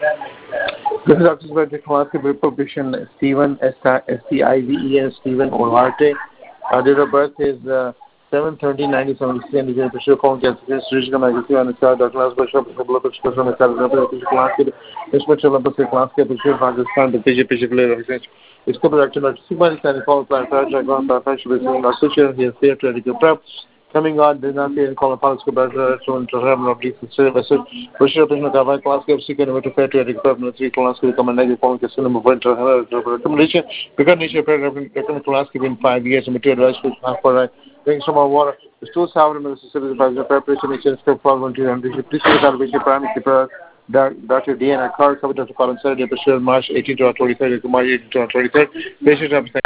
This is Dr. Subhadip Kowalski, Republican Stephen, Steven, Stephen Olarte. Date of birth is 7/13/1976, and the Bishop Kong Kansas Regional Magazine on the side, Dr. Lance Bishop, Bishop on the side, Bishop Kowalski, Bishop Olympus Kowalski, Bishop Rajasthan, the Bishop Leader. It's co-production of Super and Call Plan Project, Grand Fashion, Association, he is there to educate prep. Coming on, did not be in call upon the better to have of these services. Bishop in the Gavai class of second to fair to the three class will come and negative point the cinema winter recommendation. Because nature class given 5 years and material rights with half for drink some more water. The two sound Mississippi by the preparation is step forward to and Bishop. Please look at Bishop Prime Keeper. Dr. Deanna Carr covered to Colin Saturday, March 18 to 23rd to March 18 to 23rd. Patient